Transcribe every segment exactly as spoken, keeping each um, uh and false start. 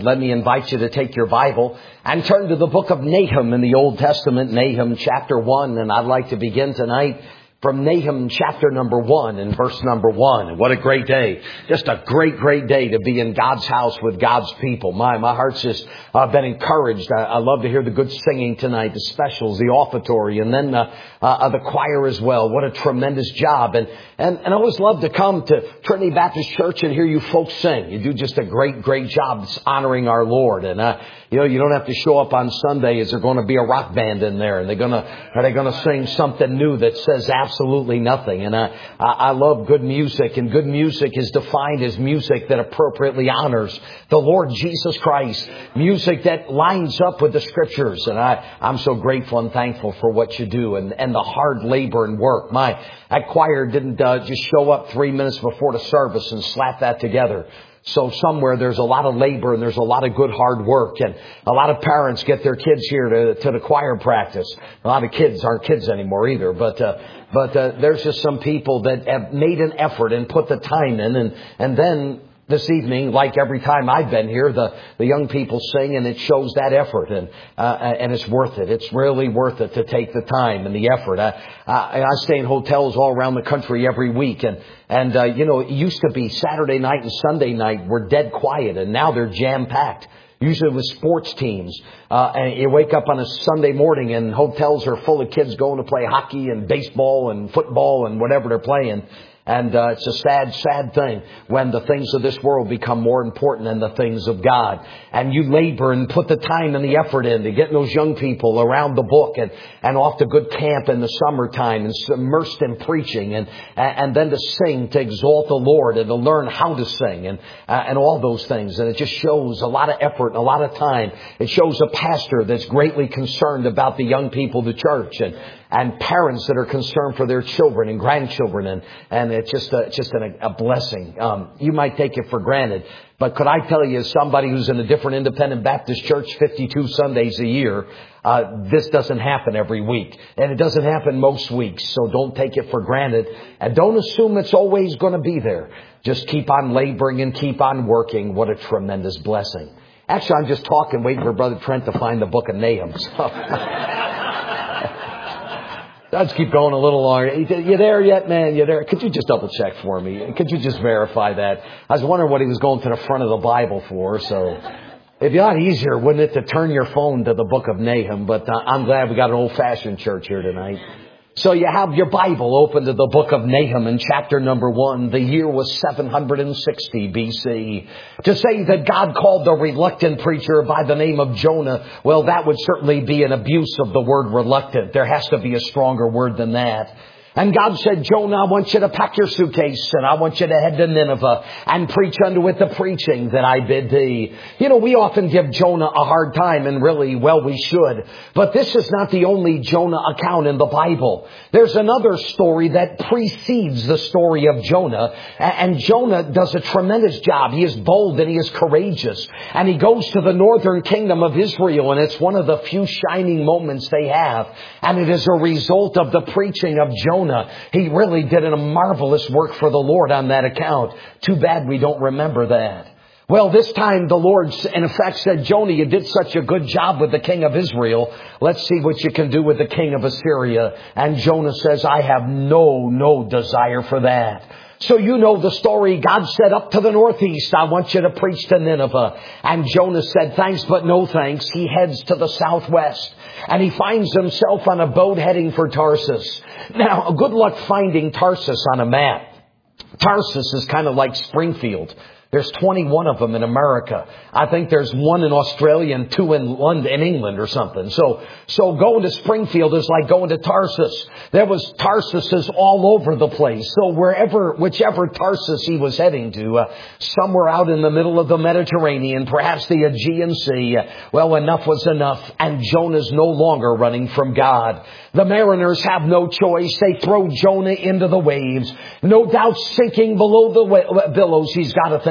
Let me invite you to take your Bible and turn to the book of Nahum in the Old Testament, Nahum chapter one. And I'd like to begin tonight from Nahum chapter number one and verse number one. What a great day. Just a great, great day to be in God's house with God's people. My, my heart's just uh, been encouraged. I, I love to hear the good singing tonight, the specials, the offertory, and then uh, uh, the choir as well. What a tremendous job. And, and, and I always love to come to Trinity Baptist Church and hear you folks sing. You do just a great, great job honoring our Lord. And, uh, you know, you don't have to show up on Sunday. Is there going to be a rock band in there? And they're going to, are they going to sing something new that says absolutely nothing? And I, I love good music, and good music is defined as music that appropriately honors the Lord Jesus Christ. Music that lines up with the scriptures. And I, I'm so grateful and thankful for what you do and, and the hard labor and work. My, that choir didn't uh, just show up three minutes before the service and slap that together. So somewhere there's a lot of labor and there's a lot of good hard work, and a lot of parents get their kids here to, to the choir practice. A lot of kids aren't kids anymore either, but, uh, but, uh, there's just some people that have made an effort and put the time in, and, and then this evening, like every time I've been here, the, the young people sing, and it shows that effort, and uh, and it's worth it. It's really worth it to take the time and the effort. I, I, I stay in hotels all around the country every week, and and uh, you know, it used to be Saturday night and Sunday night were dead quiet, and now they're jam packed. Usually with sports teams, uh, and you wake up on a Sunday morning and hotels are full of kids going to play hockey and baseball and football and whatever they're playing. And uh, it's a sad, sad thing when the things of this world become more important than the things of God. And you labor and put the time and the effort in to get those young people around the book and, and off to good camp in the summertime and immersed in preaching, and and then to sing, to exalt the Lord, and to learn how to sing, and uh, and all those things. And it just shows a lot of effort and a lot of time. It shows a pastor that's greatly concerned about the young people of the church, and and parents that are concerned for their children and grandchildren, and and it's just a, just an, a blessing. Um, you might take it for granted, but could I tell you, as somebody who's in a different independent Baptist church fifty-two Sundays a year, uh, this doesn't happen every week, and it doesn't happen most weeks. So don't take it for granted, and don't assume it's always going to be there. Just keep on laboring and keep on working. What a tremendous blessing! Actually, I'm just talking, waiting for Brother Trent to find the book of Nahum. So. Let's keep going a little longer. You there yet, man? You there? Could you just double check for me? Could you just verify that? I was wondering what he was going to the front of the Bible for. So it'd be a lot easier, wouldn't it, to turn your phone to the book of Nahum? But uh, I'm glad we got an old-fashioned church here tonight. So you have your Bible open to the book of Nahum in chapter number one. The year was seven hundred sixty B C. To say that God called the reluctant preacher by the name of Jonah, well, that would certainly be an abuse of the word reluctant. There has to be a stronger word than that. And God said, Jonah, I want you to pack your suitcase, and I want you to head to Nineveh and preach unto it the preaching that I bid thee. You know, we often give Jonah a hard time, and really, well, we should. But this is not the only Jonah account in the Bible. There's another story that precedes the story of Jonah. And Jonah does a tremendous job. He is bold and he is courageous. And he goes to the northern kingdom of Israel, and it's one of the few shining moments they have. And it is a result of the preaching of Jonah. He really did a marvelous work for the Lord on that account. Too bad we don't remember that. Well, this time the Lord, in effect, said, Jonah, you did such a good job with the king of Israel. Let's see what you can do with the king of Assyria. And Jonah says, I have no, no desire for that. So you know the story. God said, up to the northeast, I want you to preach to Nineveh. And Jonah said, thanks, but no thanks. He heads to the southwest, and he finds himself on a boat heading for Tarsus. Now, good luck finding Tarsus on a map. Tarsus is kind of like Springfield. There's twenty-one of them in America. I think there's one in Australia and two in London, in England or something. So, so going to Springfield is like going to Tarsus. There was Tarsuses all over the place. So wherever, whichever Tarsus he was heading to, uh, somewhere out in the middle of the Mediterranean, perhaps the Aegean Sea, uh, well, enough was enough. And Jonah's no longer running from God. The mariners have no choice. They throw Jonah into the waves. No doubt sinking below the billows. He's got to think,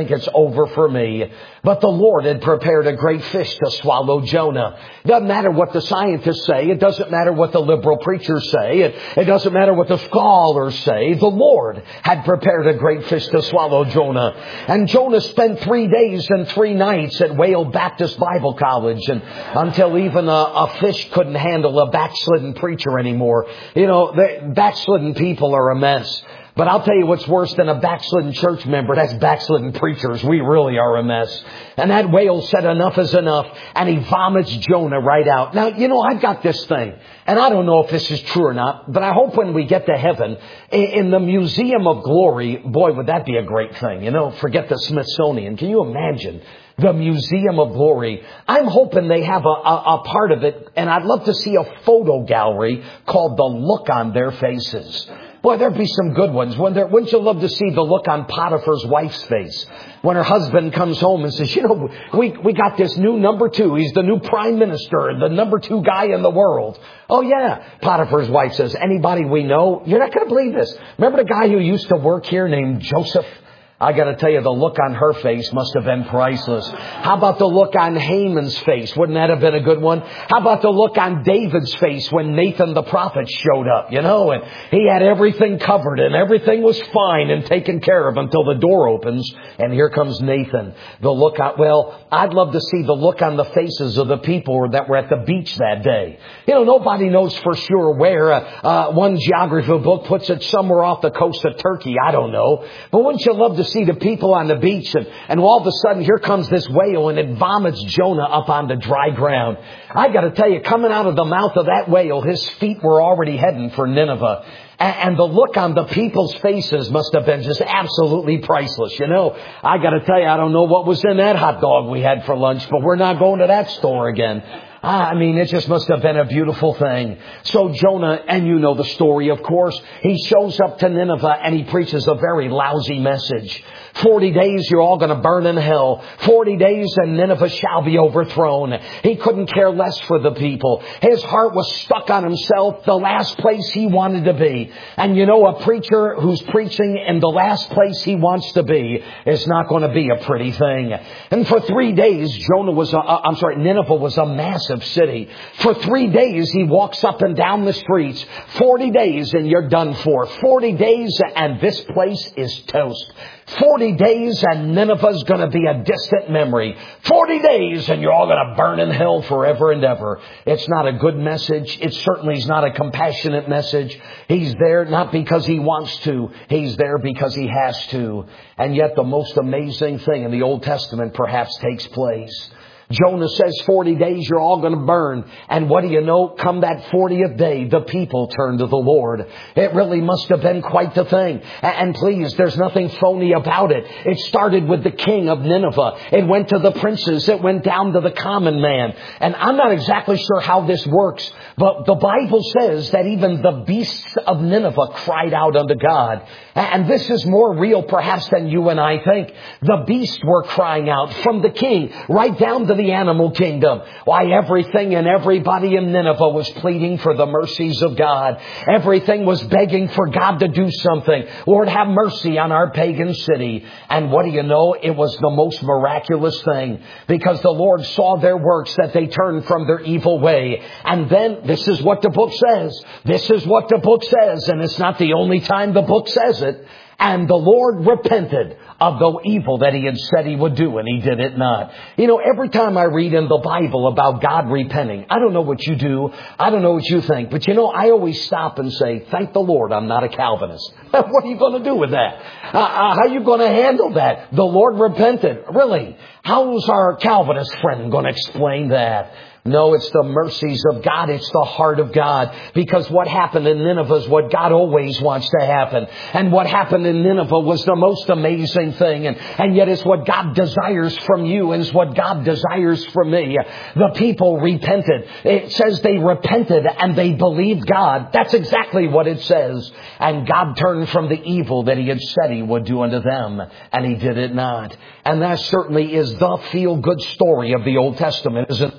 think it's over for me. But the Lord had prepared a great fish to swallow Jonah. Doesn't matter what the scientists say. It doesn't matter what the liberal preachers say. It, it doesn't matter what the scholars say. The Lord had prepared a great fish to swallow Jonah. And Jonah spent three days and three nights at Whale Baptist Bible College, and until even a, a fish couldn't handle a backslidden preacher anymore. You know, the backslidden people are a mess. But I'll tell you what's worse than a backslidden church member. That's backslidden preachers. We really are a mess. And that whale said enough is enough, and he vomits Jonah right out. Now, you know, I've got this thing, and I don't know if this is true or not, but I hope when we get to heaven, in the Museum of Glory, boy, would that be a great thing. You know, forget the Smithsonian. Can you imagine? The Museum of Glory. I'm hoping they have a, a, a part of it, and I'd love to see a photo gallery called The Look on Their Faces. Boy, there'd be some good ones. When there, wouldn't you love to see the look on Potiphar's wife's face when her husband comes home and says, you know, we, we got this new number two. He's the new prime minister, the number two guy in the world. Oh, yeah. Potiphar's wife says, anybody we know? You're not going to believe this. Remember the guy who used to work here named Joseph? I got to tell you, the look on her face must have been priceless. How about the look on Haman's face? Wouldn't that have been a good one? How about the look on David's face when Nathan the prophet showed up, you know, and he had everything covered and everything was fine and taken care of until the door opens and here comes Nathan. The look on, well, I'd love to see the look on the faces of the people that were at the beach that day. You know, nobody knows for sure where. Uh, uh, one geography book puts it somewhere off the coast of Turkey. I don't know. But wouldn't you love to see the people on the beach, and, and all of a sudden here comes this whale and it vomits Jonah up onto dry ground. I got to tell you, coming out of the mouth of that whale, his feet were already heading for Nineveh. And, and the look on the people's faces must have been just absolutely priceless. You know, I got to tell you, I don't know what was in that hot dog we had for lunch, but we're not going to that store again. I mean, it just must have been a beautiful thing. So Jonah, and you know the story, of course, he shows up to Nineveh and he preaches a very lousy message. Forty days, you're all going to burn in hell. Forty days and Nineveh shall be overthrown. He couldn't care less for the people. His heart was stuck on himself, the last place he wanted to be. And you know, a preacher who's preaching in the last place he wants to be is not going to be a pretty thing. And for three days, Jonah was, a, I'm sorry, Nineveh was a massive city. For three days, he walks up and down the streets. Forty days and you're done for. Forty days and this place is toast. Forty days and Nineveh's going to be a distant memory. Forty days and you're all going to burn in hell forever and ever. It's not a good message. It certainly is not a compassionate message. He's there not because he wants to. He's there because he has to. And yet the most amazing thing in the Old Testament perhaps takes place. Jonah says forty days you're all going to burn. And what do you know? Come that fortieth day, the people turn to the Lord. It really must have been quite the thing. And please, there's nothing phony about it. It started with the king of Nineveh. It went to the princes. It went down to the common man. And I'm not exactly sure how this works, but the Bible says that even the beasts of Nineveh cried out unto God. And this is more real perhaps than you and I think. The beasts were crying out from the king right down to the animal kingdom. Why, everything and everybody in Nineveh was pleading for the mercies of God. Everything was begging for God to do something. Lord, have mercy on our pagan city. And what do you know? It was the most miraculous thing, because the Lord saw their works, that they turned from their evil way. And then this is what the book says. This is what the book says. And it's not the only time the book says it. And the Lord repented of the evil that he had said he would do, and he did it not. You know, every time I read in the Bible about God repenting, I don't know what you do, I don't know what you think, but you know, I always stop and say, thank the Lord I'm not a Calvinist. What are you going to do with that? Uh, uh, how are you going to handle that? The Lord repented. Really? How's our Calvinist friend going to explain that? No, it's the mercies of God. It's the heart of God. Because what happened in Nineveh is what God always wants to happen. And what happened in Nineveh was the most amazing thing. And, and yet it's what God desires from you, and it's what God desires from me. The people repented. It says they repented and they believed God. That's exactly what it says. And God turned from the evil that he had said he would do unto them, and he did it not. And that certainly is the feel-good story of the Old Testament, isn't it?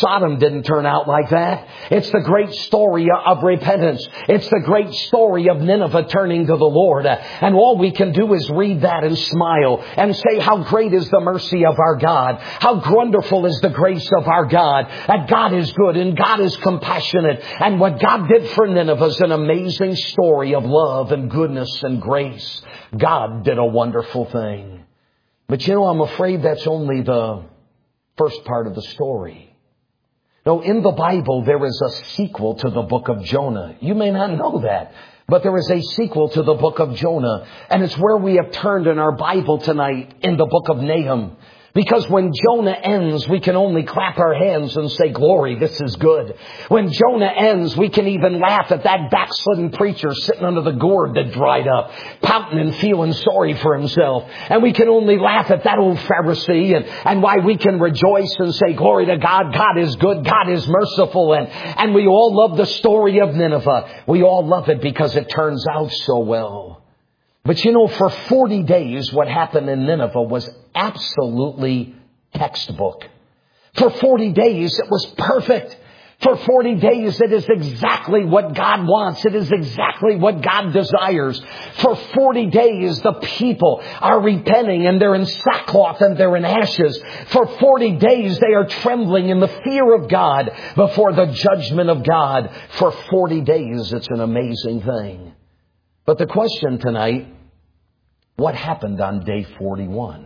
Sodom didn't turn out like that. It's the great story of repentance. It's the great story of Nineveh turning to the Lord. And all we can do is read that and smile and say how great is the mercy of our God. How wonderful is the grace of our God. That God is good and God is compassionate. And what God did for Nineveh is an amazing story of love and goodness and grace. God did a wonderful thing. But you know, I'm afraid that's only the first part of the story. No, in the Bible, there is a sequel to the book of Jonah. You may not know that, but there is a sequel to the book of Jonah. And it's where we have turned in our Bible tonight in the book of Nahum. Because when Jonah ends, we can only clap our hands and say, glory, this is good. When Jonah ends, we can even laugh at that backslidden preacher sitting under the gourd that dried up, pouting and feeling sorry for himself. And we can only laugh at that old Pharisee, and, and why we can rejoice and say, glory to God, God is good, God is merciful. And, and we all love the story of Nineveh. We all love it because it turns out so well. But you know, for forty days, what happened in Nineveh was absolutely textbook. For forty days, it was perfect. For forty days, it is exactly what God wants. It is exactly what God desires. For forty days, the people are repenting and they're in sackcloth and they're in ashes. For forty days, they are trembling in the fear of God before the judgment of God. For forty days, it's an amazing thing. But the question tonight, what happened on day forty-one?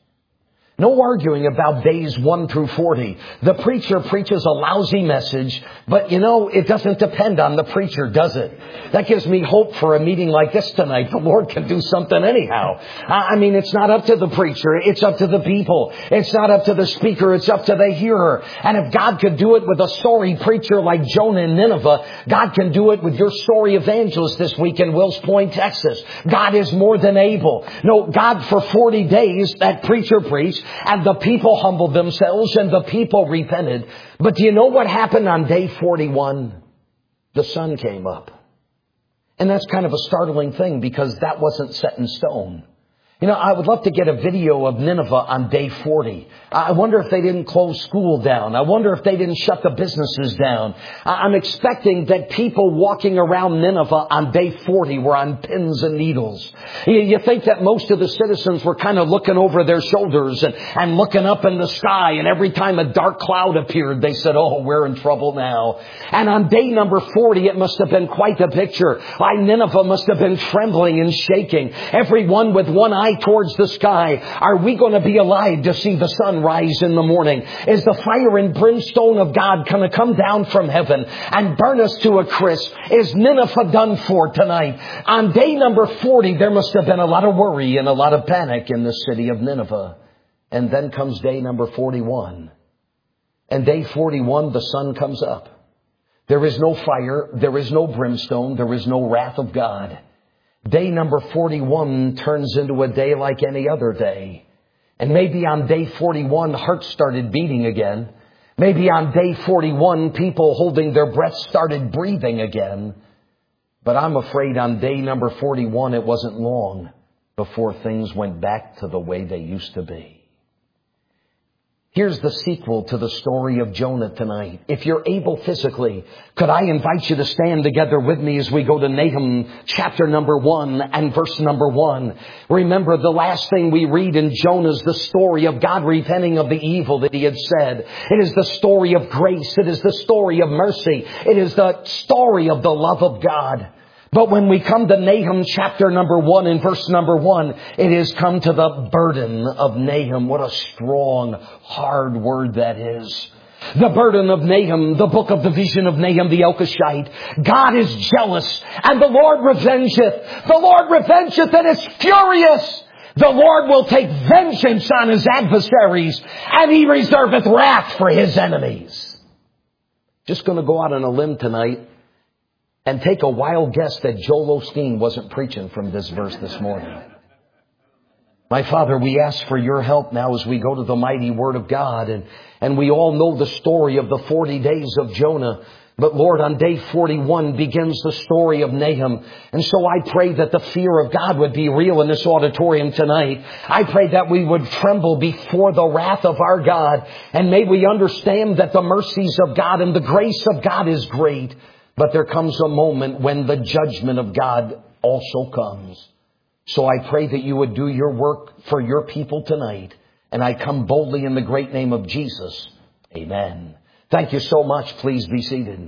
No arguing about days one through forty. The preacher preaches a lousy message, but you know, it doesn't depend on the preacher, does it? That gives me hope for a meeting like this tonight. The Lord can do something anyhow. I mean, it's not up to the preacher. It's up to the people. It's not up to the speaker. It's up to the hearer. And if God could do it with a sorry preacher like Jonah in Nineveh, God can do it with your sorry evangelist this week in Wills Point, Texas. God is more than able. No, God for forty days, that preacher preached, and the people humbled themselves and the people repented. But do you know what happened on day forty-one? The sun came up. And that's kind of a startling thing because that wasn't set in stone. You know, I would love to get a video of Nineveh on day forty. I wonder if they didn't close school down. I wonder if they didn't shut the businesses down. I'm expecting that people walking around Nineveh on day forty were on pins and needles. You think that most of the citizens were kind of looking over their shoulders and, and looking up in the sky. And every time a dark cloud appeared, they said, oh, we're in trouble now. And on day number forty, it must have been quite a picture. Why, Nineveh must have been trembling and shaking. Everyone with one eye towards the sky. Are we going to be alive to see the sun rise in the morning? Is the fire and brimstone of God going to come down from heaven and burn us to a crisp? Is Nineveh done for tonight? On day number forty, there must have been a lot of worry and a lot of panic in the city of Nineveh. And then comes day number forty-one. And day forty-one, the sun comes up. There is no fire. There is no brimstone. There is no wrath of God. Day number forty-one turns into a day like any other day. And maybe on day forty-one, hearts started beating again. Maybe on day forty-one, people holding their breath started breathing again. But I'm afraid on day number forty-one, it wasn't long before things went back to the way they used to be. Here's the sequel to the story of Jonah tonight. If you're able physically, could I invite you to stand together with me as we go to Nahum chapter number one and verse number one. Remember, the last thing we read in Jonah is the story of God repenting of the evil that he had said. It is the story of grace. It is the story of mercy. It is the story of the love of God. But when we come to Nahum chapter number one and verse number one, it has come to the burden of Nahum. What a strong, hard word that is. The burden of Nahum, the book of the vision of Nahum the Elkoshite. God is jealous and the Lord revengeth. The Lord revengeth and is furious. The Lord will take vengeance on his adversaries and he reserveth wrath for his enemies. Just going to go out on a limb tonight and take a wild guess that Joel Osteen wasn't preaching from this verse this morning. My Father, we ask for your help now as we go to the mighty Word of God. And, and we all know the story of the forty days of Jonah. But Lord, on day forty-one begins the story of Nahum. And so I pray that the fear of God would be real in this auditorium tonight. I pray that we would tremble before the wrath of our God. And may we understand that the mercies of God and the grace of God is great. But there comes a moment when the judgment of God also comes. So I pray that you would do your work for your people tonight. And I come boldly in the great name of Jesus. Amen. Thank you so much. Please be seated.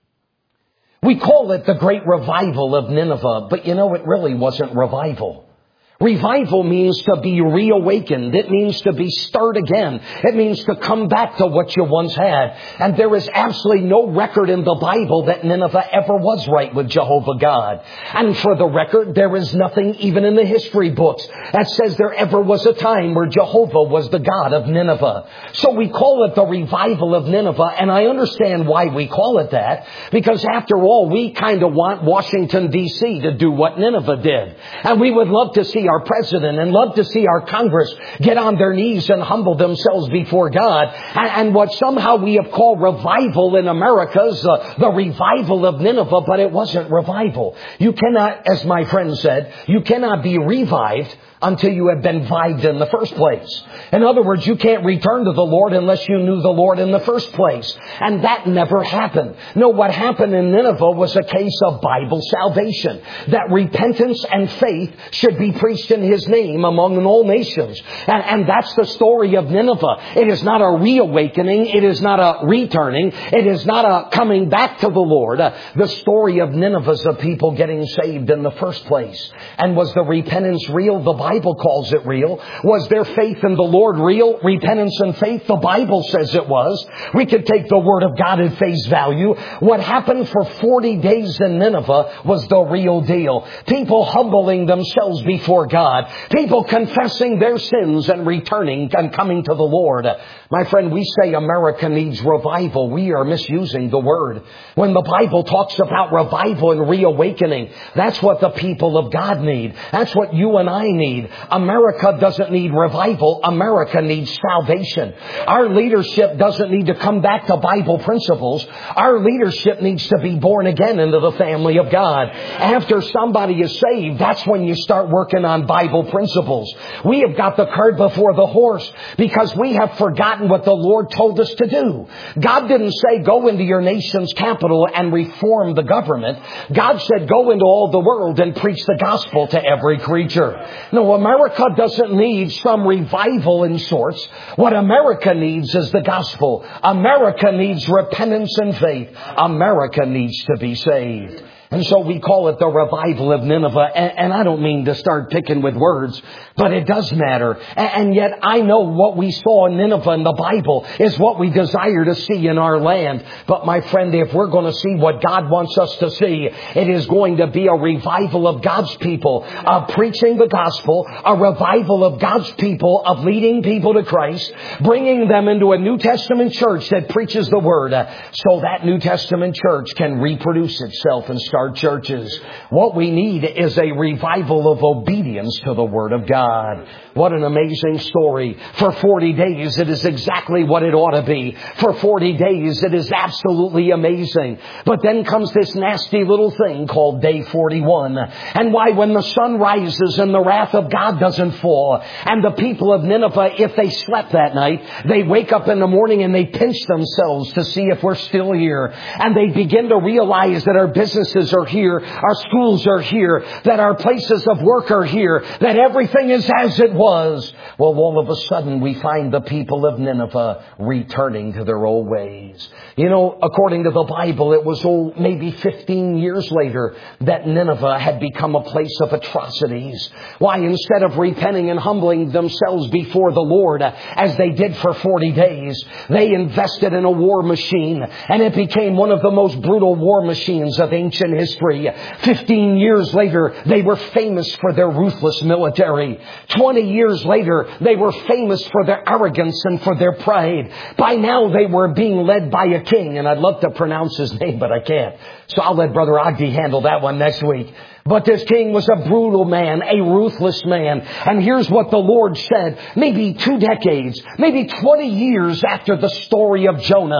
We call it the Great Revival of Nineveh, but you know, it really wasn't revival. Revival means to be reawakened. It means to be stirred again. It means to come back to what you once had. And there is absolutely no record in the Bible that Nineveh ever was right with Jehovah God. And for the record, there is nothing even in the history books that says there ever was a time where Jehovah was the God of Nineveh. So we call it the revival of Nineveh. And I understand why we call it that. Because after all, we kind of want Washington, D C to do what Nineveh did. And we would love to see our president and love to see our Congress get on their knees and humble themselves before God. And, and what somehow we have called revival in America is uh, the revival of Nineveh, but it wasn't revival. You cannot, as my friend said, you cannot be revived until you have been vived in the first place. In other words, you can't return to the Lord unless you knew the Lord in the first place. And that never happened. No, what happened in Nineveh was a case of Bible salvation. That repentance and faith should be preached in His name among all nations. And, and that's the story of Nineveh. It is not a reawakening. It is not a returning. It is not a coming back to the Lord. Uh, the story of Nineveh is the people getting saved in the first place. And was the repentance real? The Bible Bible calls it real. Was their faith in the Lord real? Repentance and faith? The Bible says it was. We could take the Word of God at face value. What happened for forty days in Nineveh was the real deal. People humbling themselves before God. People confessing their sins and returning and coming to the Lord. My friend, we say America needs revival. We are misusing the word. When the Bible talks about revival and reawakening, that's what the people of God need. That's what you and I need. America doesn't need revival. America needs salvation. Our leadership doesn't need to come back to Bible principles. Our leadership needs to be born again into the family of God. After somebody is saved, that's when you start working on Bible principles. We have got the cart before the horse because we have forgotten what the Lord told us to do. God didn't say go into your nation's capital and reform the government. God said go into all the world and preach the gospel to every creature. No, America doesn't need some revival in sorts. What America needs is the gospel. America needs repentance and faith. America needs to be saved. And so we call it the revival of Nineveh. And, and I don't mean to start picking with words, but it does matter. And, and yet I know what we saw in Nineveh in the Bible is what we desire to see in our land. But my friend, if we're going to see what God wants us to see, it is going to be a revival of God's people, of preaching the gospel, a revival of God's people, of leading people to Christ, bringing them into a New Testament church that preaches the word, uh, so that New Testament church can reproduce itself and start churches. What we need is a revival of obedience to the Word of God. What an amazing story. For forty days, it is exactly what it ought to be. For forty days, it is absolutely amazing. But then comes this nasty little thing called day forty-one. And why, when the sun rises and the wrath of God doesn't fall, and the people of Nineveh, if they slept that night, they wake up in the morning and they pinch themselves to see if we're still here. And they begin to realize that our businesses are here, our schools are here, that our places of work are here, that everything is as it was. Well, all of a sudden we find the people of Nineveh returning to their old ways. You know, according to the Bible, it was oh, maybe fifteen years later that Nineveh had become a place of atrocities. Why, instead of repenting and humbling themselves before the Lord as they did for forty days, they invested in a war machine, and it became one of the most brutal war machines of ancient history. Fifteen years later, they were famous for their ruthless military. Twenty years later, they were famous for their arrogance and for their pride. By now, they were being led by a king, and I'd love to pronounce his name, but I can't. So I'll let Brother Ogdi handle that one next week. But this king was a brutal man, a ruthless man. And here's what the Lord said, maybe two decades, maybe twenty years after the story of Jonah.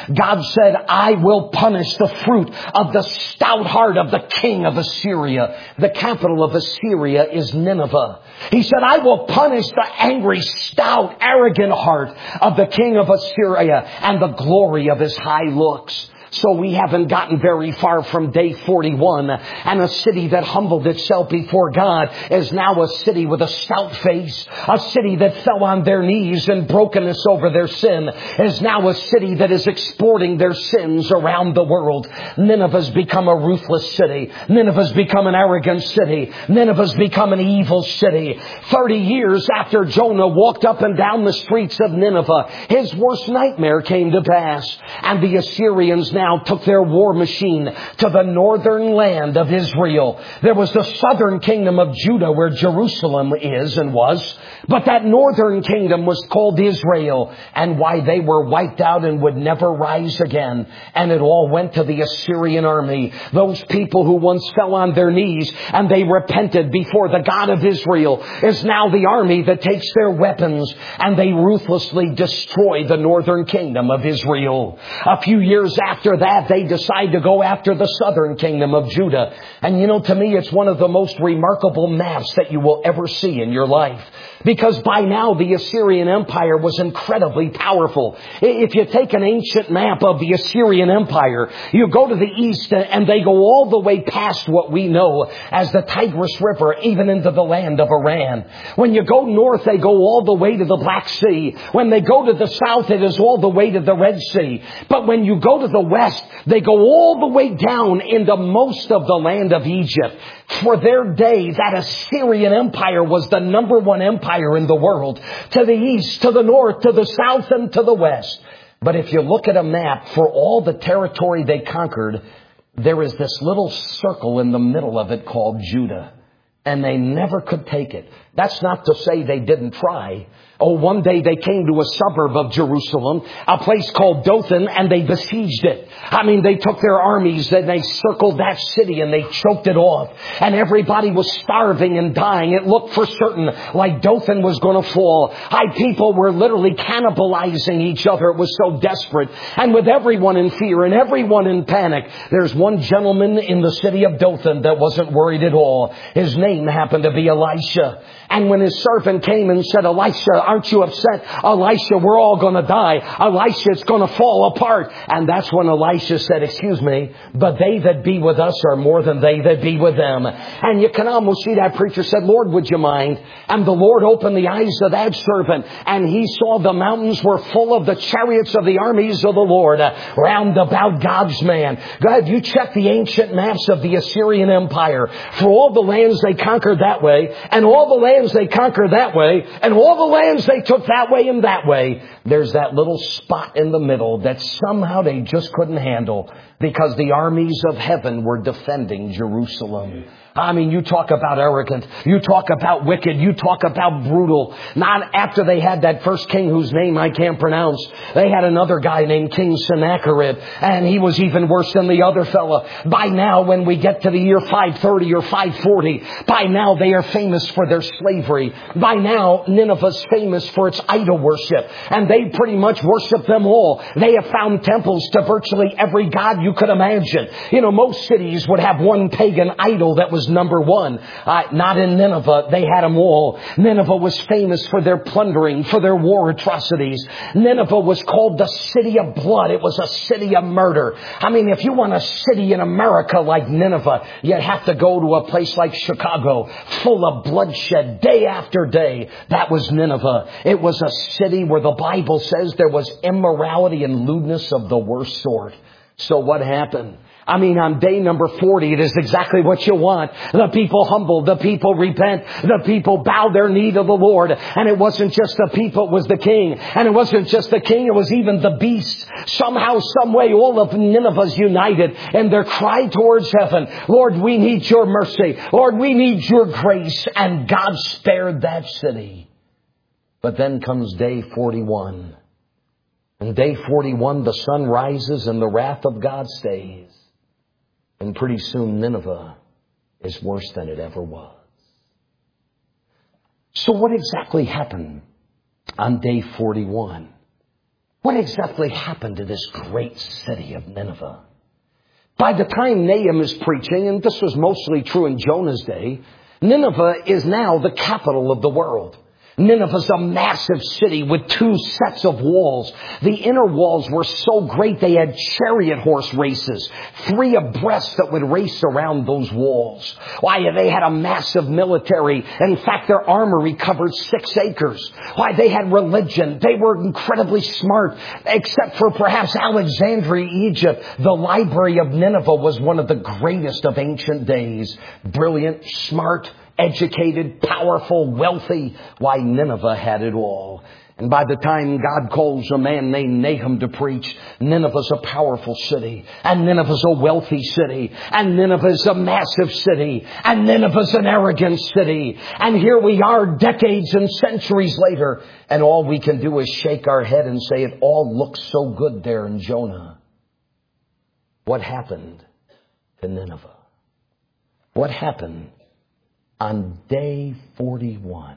God said, I will punish the fruit of the stout heart of the king of Assyria. The capital of Assyria is Nineveh. He said, I will punish the angry, stout, arrogant heart of the king of Assyria and the glory of his high looks. So we haven't gotten very far from day forty-one, and a city that humbled itself before God is now a city with a stout face. A city that fell on their knees in brokenness over their sin is now a city that is exporting their sins around the world. Nineveh's become a ruthless city. Nineveh's become an arrogant city. Nineveh's become an evil city. Thirty years after Jonah walked up and down the streets of Nineveh, his worst nightmare came to pass, and the Assyrians now now took their war machine to the northern land of Israel. There was the southern kingdom of Judah where Jerusalem is and was, but that northern kingdom was called Israel, and why they were wiped out and would never rise again. And it all went to the Assyrian army. Those people who once fell on their knees and they repented before the God of Israel is now the army that takes their weapons and they ruthlessly destroy the northern kingdom of Israel. A few years after that, they decide to go after the southern kingdom of Judah. And you know, to me, it's one of the most remarkable maps that you will ever see in your life. Because by now the Assyrian Empire was incredibly powerful. If you take an ancient map of the Assyrian Empire, you go to the east and they go all the way past what we know as the Tigris River, even into the land of Iran. When you go north, they go all the way to the Black Sea. When they go to the south, it is all the way to the Red Sea. But when you go to the west, they go all the way down into most of the land of Egypt. For their day, that Assyrian Empire was the number one empire in the world. To the east, to the north, to the south, and to the west. But if you look at a map for all the territory they conquered, there is this little circle in the middle of it called Judah. And they never could take it. That's not to say they didn't try. Oh, one day they came to a suburb of Jerusalem, a place called Dothan, and they besieged it. I mean, they took their armies and they circled that city and they choked it off. And everybody was starving and dying. It looked for certain like Dothan was going to fall. High people were literally cannibalizing each other. It was so desperate. And with everyone in fear and everyone in panic, there's one gentleman in the city of Dothan that wasn't worried at all. His name happened to be Elisha. And when his servant came and said, Elisha, aren't you upset? Elisha, we're all going to die. Elisha, it's going to fall apart. And that's when Elisha said, excuse me, but they that be with us are more than they that be with them. And you can almost see that preacher said, Lord, would you mind? And the Lord opened the eyes of that servant, and he saw the mountains were full of the chariots of the armies of the Lord uh, round about God's man. God, you check the ancient maps of the Assyrian Empire for all the lands they conquered that way, and all the lands they conquered that way, and all the lands they took that way and that way. There's that little spot in the middle that somehow they just couldn't handle because the armies of heaven were defending Jerusalem. I mean, you talk about arrogant. You talk about wicked. You talk about brutal. Not after they had that first king whose name I can't pronounce. They had another guy named King Sennacherib, and he was even worse than the other fella. By now, when we get to the year five thirty or five forty, by now they are famous for their slavery. By now, Nineveh's famous for its idol worship, and they pretty much worship them all. They have found temples to virtually every god you could imagine. You know, most cities would have one pagan idol that was number one. Uh, not in Nineveh. They had them all. Nineveh was famous for their plundering, for their war atrocities. Nineveh was called the city of blood. It was a city of murder. I mean, if you want a city in America like Nineveh, you'd have to go to a place like Chicago, full of bloodshed day after day. That was Nineveh. It was a city where the Bible says there was immorality and lewdness of the worst sort. So what happened? I mean, on day number forty, it is exactly what you want. The people humble, the people repent, the people bow their knee to the Lord. And it wasn't just the people, it was the king. And it wasn't just the king, it was even the beast. Somehow, some way, all of Nineveh's united in their cry towards heaven. Lord, we need your mercy. Lord, we need your grace. And God spared that city. But then comes day forty-one. And day forty-one, the sun rises and the wrath of God stays. And pretty soon Nineveh is worse than it ever was. So what exactly happened on day forty-one? What exactly happened to this great city of Nineveh? By the time Nahum is preaching, and this was mostly true in Jonah's day, Nineveh is now the capital of the world. Nineveh is a massive city with two sets of walls. The inner walls were so great they had chariot horse races, three abreast that would race around those walls. Why, they had a massive military. In fact, their armory covered six acres. Why, they had religion. They were incredibly smart, except for perhaps Alexandria, Egypt. The library of Nineveh was one of the greatest of ancient days. Brilliant, smart, educated, powerful, wealthy. Why, Nineveh had it all. And by the time God calls a man named Nahum to preach, Nineveh's a powerful city. And Nineveh's a wealthy city. And Nineveh's a massive city. And Nineveh's an arrogant city. And here we are decades and centuries later. And all we can do is shake our head and say it all looks so good there in Jonah. What happened to Nineveh? What happened on day forty-one?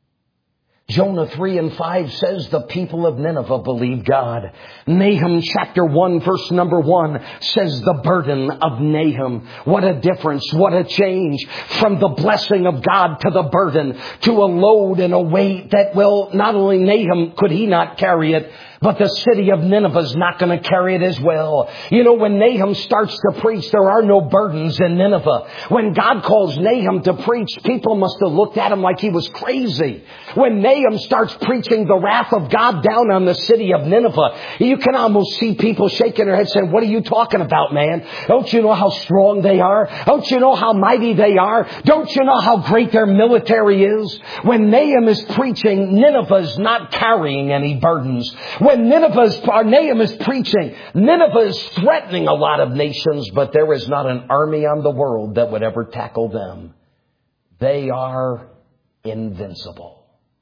Jonah three and five says the people of Nineveh believed God. Nahum chapter one verse number one says the burden of Nahum. What a difference, what a change from the blessing of God to the burden, to a load and a weight that, well, not only Nahum could he not carry it, but the city of Nineveh is not going to carry it as well. You know, when Nahum starts to preach, there are no burdens in Nineveh. When God calls Nahum to preach, people must have looked at him like he was crazy. When Nahum starts preaching the wrath of God down on the city of Nineveh, you can almost see people shaking their heads saying, what are you talking about, man? Don't you know how strong they are? Don't you know how mighty they are? Don't you know how great their military is? When Nahum is preaching, Nineveh is not carrying any burdens. When Nineveh's, or Nahum is preaching, Nineveh is threatening a lot of nations, but there is not an army on the world that would ever tackle them. They are invincible.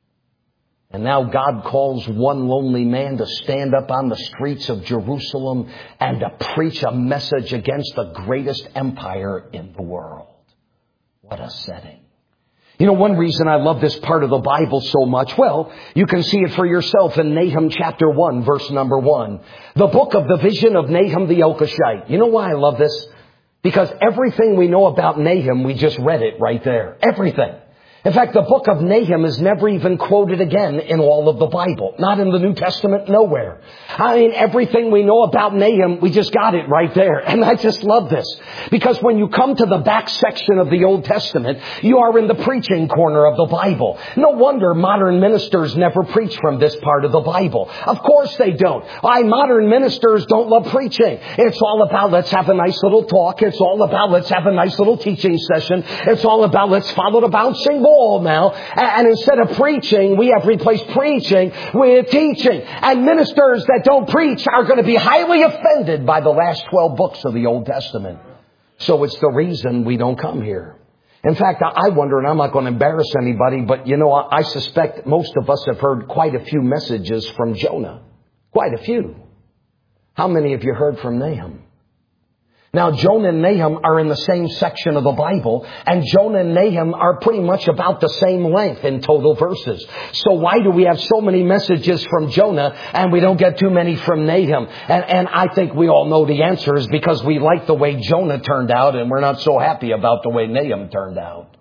And now God calls one lonely man to stand up on the streets of Jerusalem and to preach a message against the greatest empire in the world. What a setting. You know, one reason I love this part of the Bible so much, well, you can see it for yourself in Nahum chapter one, verse number one. The book of the vision of Nahum the Elkoshite. You know why I love this? Because everything we know about Nahum, we just read it right there. Everything. In fact, the book of Nahum is never even quoted again in all of the Bible. Not in the New Testament, nowhere. I mean, everything we know about Nahum, we just got it right there. And I just love this. Because when you come to the back section of the Old Testament, you are in the preaching corner of the Bible. No wonder modern ministers never preach from this part of the Bible. Of course they don't. Why, modern ministers don't love preaching. It's all about let's have a nice little talk. It's all about let's have a nice little teaching session. It's all about let's follow the bouncing ball now. And instead of preaching, we have replaced preaching with teaching. And ministers that don't preach are going to be highly offended by the last twelve books of the Old Testament. So it's the reason we don't come here. In fact, I wonder, and I'm not going to embarrass anybody, but you know, I suspect most of us have heard quite a few messages from Jonah. Quite a few. How many have you heard from Nahum? Now, Jonah and Nahum are in the same section of the Bible, and Jonah and Nahum are pretty much about the same length in total verses. So why do we have so many messages from Jonah and we don't get too many from Nahum? And, and I think we all know the answer is because we like the way Jonah turned out and we're not so happy about the way Nahum turned out.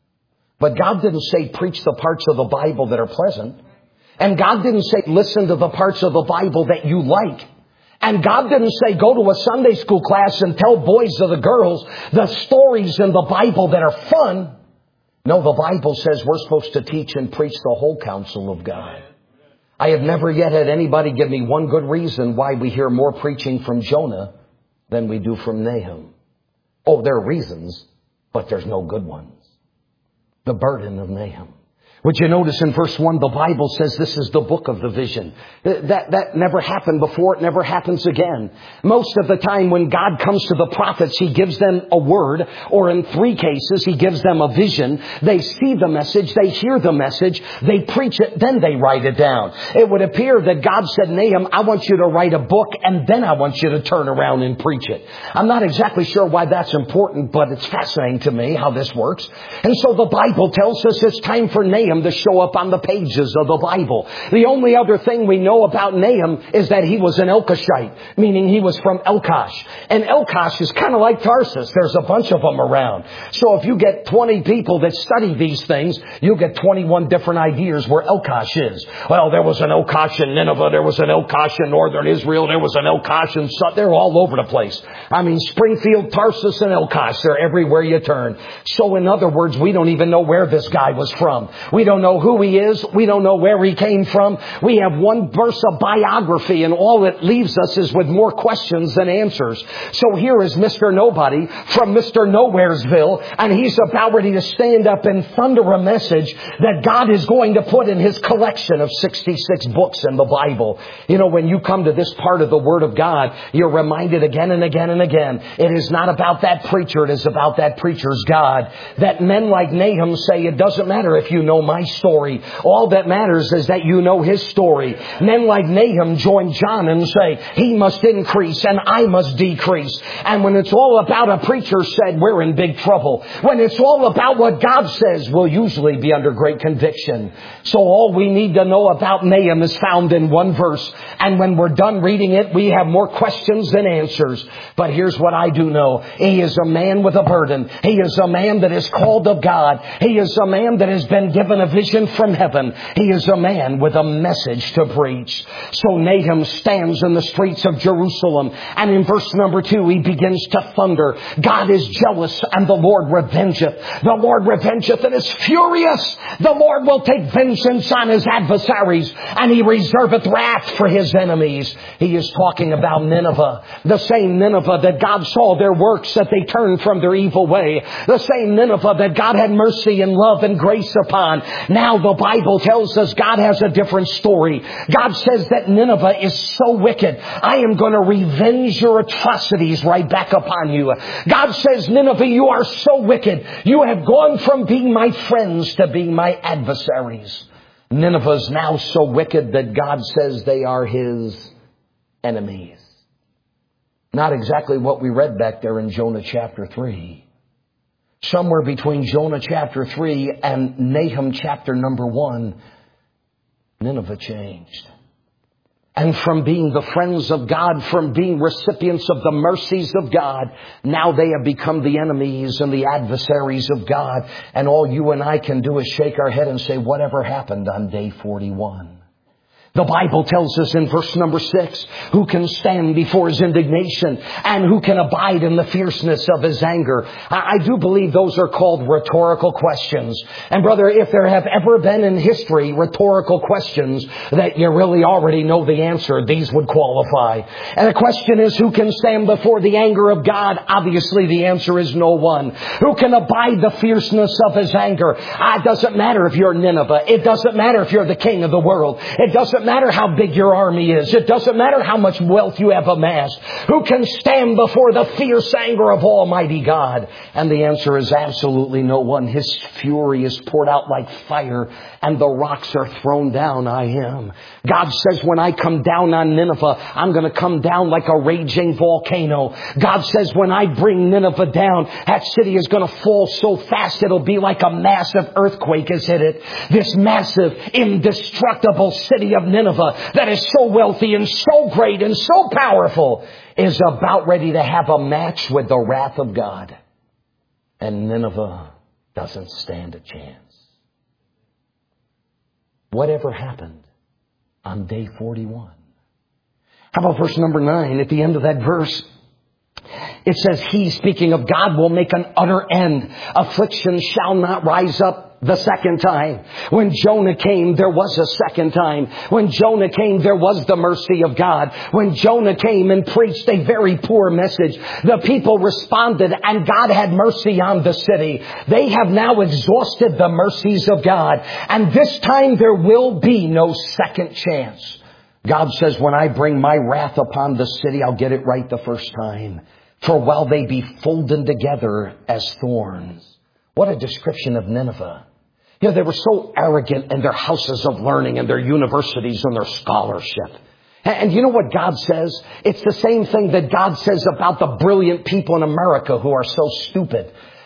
But God didn't say preach the parts of the Bible that are pleasant. And God didn't say listen to the parts of the Bible that you like. And God didn't say go to a Sunday school class and tell boys or the girls the stories in the Bible that are fun. No, the Bible says we're supposed to teach and preach the whole counsel of God. I have never yet had anybody give me one good reason why we hear more preaching from Jonah than we do from Nahum. Oh, there are reasons, but there's no good ones. The burden of Nahum. Would you notice in verse one, the Bible says this is the book of the vision. That, that never happened before. It never happens again. Most of the time when God comes to the prophets, He gives them a word, or in three cases, He gives them a vision. They see the message. They hear the message. They preach it. Then they write it down. It would appear that God said, Nahum, I want you to write a book, and then I want you to turn around and preach it. I'm not exactly sure why that's important, but it's fascinating to me how this works. And so the Bible tells us it's time for Nahum Nahum to show up on the pages of the Bible. The only other thing we know about Nahum is that he was an Elkoshite, meaning he was from Elkosh. And Elkosh is kind of like Tarsus. There's a bunch of them around. So if you get twenty people that study these things, you'll get twenty-one different ideas where Elkosh is. Well, there was an Elkosh in Nineveh. There was an Elkosh in northern Israel. There was an Elkosh in... They're all over the place. I mean, Springfield, Tarsus, and Elkosh. They're everywhere you turn. So in other words, we don't even know where this guy was from. We don't know who he is. We don't know where he came from. We have one verse of biography, and all it leaves us is with more questions than answers. So here is Mister Nobody from Mister Nowheresville, and he's about ready to stand up and thunder a message that God is going to put in his collection of sixty-six books in the Bible. You know, when you come to this part of the Word of God, you're reminded again and again and again, it is not about that preacher, it is about that preacher's God. That men like Nahum say, it doesn't matter if you know my story. All that matters is that you know his story. Men like Nahum join John and say, he must increase and I must decrease. And when it's all about a preacher said, we're in big trouble. When it's all about what God says, we'll usually be under great conviction. So all we need to know about Nahum is found in one verse. And when we're done reading it, we have more questions than answers. But here's what I do know. He is a man with a burden. He is a man that is called of God. He is a man that has been given a vision from heaven. He is a man with a message to preach. So Nahum stands in the streets of Jerusalem, and in verse number two, he begins to thunder. God is jealous, and the Lord revengeth. The Lord revengeth and is furious. The Lord will take vengeance on his adversaries, and he reserveth wrath for his enemies. He is talking about Nineveh, the same Nineveh that God saw their works, that they turned from their evil way, the same Nineveh that God had mercy and love and grace upon. Now the Bible tells us God has a different story. God says that Nineveh is so wicked, I am going to revenge your atrocities right back upon you. God says, Nineveh, you are so wicked. You have gone from being my friends to being my adversaries. Nineveh is now so wicked that God says they are his enemies. Not exactly what we read back there in Jonah chapter three. Somewhere between Jonah chapter three and Nahum chapter number one, Nineveh changed. And from being the friends of God, from being recipients of the mercies of God, now they have become the enemies and the adversaries of God. And all you and I can do is shake our head and say, whatever happened on day forty-one? The Bible tells us in verse number six, who can stand before his indignation and who can abide in the fierceness of his anger? I, I do believe those are called rhetorical questions. And brother, if there have ever been in history rhetorical questions that you really already know the answer, these would qualify. And the question is, who can stand before the anger of God? Obviously the answer is no one. Who can abide the fierceness of his anger? Ah, it doesn't matter if you're Nineveh. It doesn't matter if you're the king of the world. It doesn't matter how big your army is. It doesn't matter how much wealth you have amassed. Who can stand before the fierce anger of Almighty God? And the answer is absolutely no one. His fury is poured out like fire, and the rocks are thrown down. I am. God says, when I come down on Nineveh, I'm going to come down like a raging volcano. God says, when I bring Nineveh down, that city is going to fall so fast it'll be like a massive earthquake has hit it. This massive, indestructible city of Nineveh that is so wealthy and so great and so powerful is about ready to have a match with the wrath of God. And Nineveh doesn't stand a chance. Whatever happened on day forty-one? How about verse number nine? At the end of that verse, it says, he, speaking of God, will make an utter end. Affliction shall not rise up the second time. When Jonah came, there was a second time. When Jonah came, there was the mercy of God. When Jonah came and preached a very poor message, the people responded and God had mercy on the city. They have now exhausted the mercies of God. And this time there will be no second chance. God says, when I bring my wrath upon the city, I'll get it right the first time. For while they be folded together as thorns. What a description of Nineveh. You know, they were so arrogant in their houses of learning and their universities and their scholarship. And you know what God says? It's the same thing that God says about the brilliant people in America who are so stupid.